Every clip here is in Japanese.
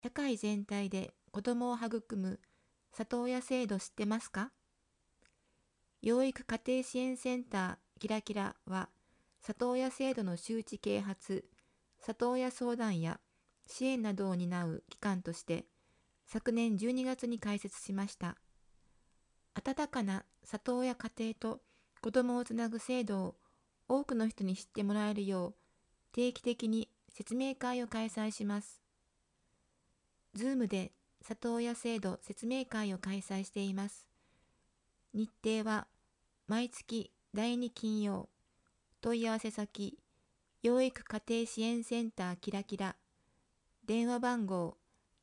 社会全体で子どもを育む里親制度知ってますか？養育家庭支援センターキラキラは、里親制度の周知啓発、里親相談や支援などを担う機関として、昨年12月に開設しました。温かな里親家庭と子どもをつなぐ制度を多くの人に知ってもらえるよう、定期的に説明会を開催します。Zoom で里親制度説明会を開催しています。日程は毎月第2金曜。問い合わせ先、養育家庭支援センターキラキラ。電話番号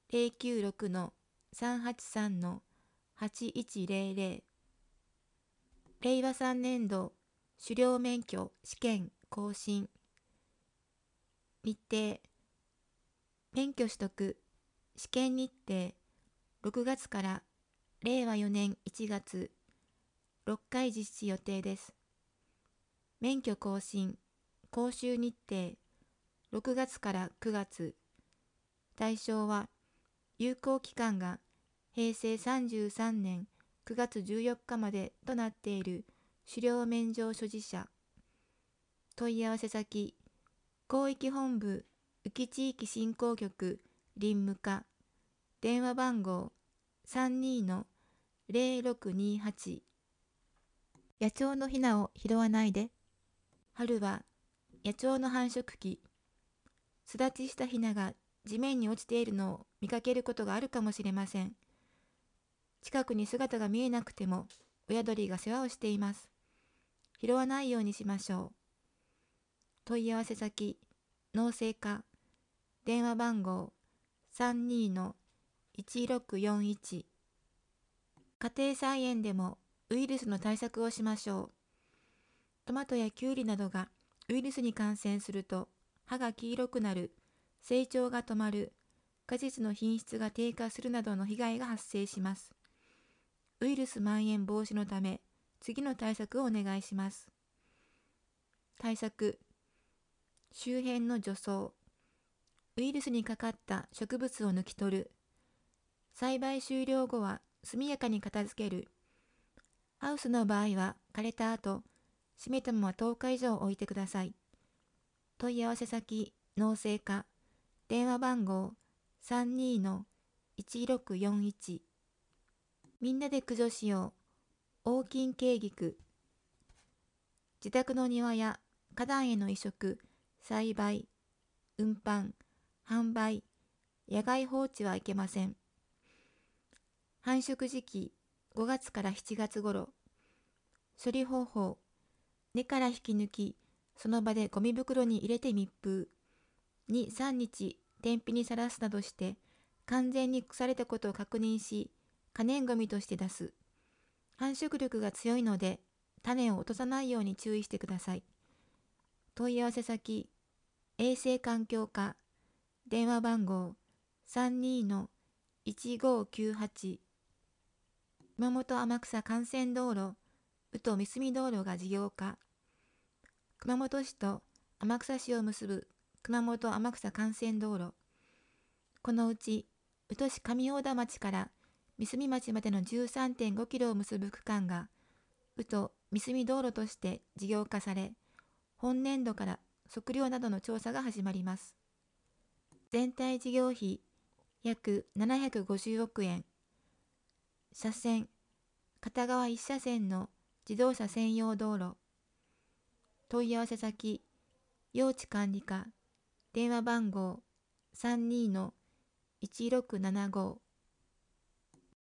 096-383-8100。令和3年度狩猟免許試験更新。日程、免許取得、試験日程、6月から令和4年1月、6回実施予定です。免許更新、講習日程、6月から9月。対象は、有効期間が平成33年9月14日までとなっている狩猟免状所持者。問い合わせ先、広域本部宇城地域振興局林務課。電話番号32-0628。野鳥のヒナを拾わないで。春は野鳥の繁殖期。巣立ちしたヒナが地面に落ちているのを見かけることがあるかもしれません。近くに姿が見えなくても親鳥が世話をしています。拾わないようにしましょう。問い合わせ先、農政課。電話番号32-1641。家庭菜園でもウイルスの対策をしましょう。トマトやキュウリなどがウイルスに感染すると葉が黄色くなる、成長が止まる、果実の品質が低下するなどの被害が発生します。ウイルス蔓延防止のため、次の対策をお願いします。対策、周辺の除草、ウイルスにかかった植物を抜き取る、栽培終了後は速やかに片付ける。ハウスの場合は枯れた後、閉めたまま10日以上置いてください。問い合わせ先、農政課。電話番号32-1641。みんなで駆除しよう。大金慶菊。自宅の庭や花壇への移植、栽培、運搬、販売、野外放置はいけません。繁殖時期5月から7月頃。処理方法、根から引き抜き、その場でゴミ袋に入れて密封。2、3日天日にさらすなどして完全に腐れたことを確認し、可燃ごみとして出す。繁殖力が強いので種を落とさないように注意してください。問い合わせ先、衛生環境課。電話番号32-1598。熊本天草幹線道路、宇都三隅道路が事業化。熊本市と天草市を結ぶ熊本天草幹線道路。このうち、宇土市上大田町から三隅町までの 13.5 キロを結ぶ区間が、宇土三隅道路として事業化され、本年度から測量などの調査が始まります。全体事業費約750億円。車線、片側1車線の自動車専用道路。問い合わせ先、用地管理課。電話番号32-1675。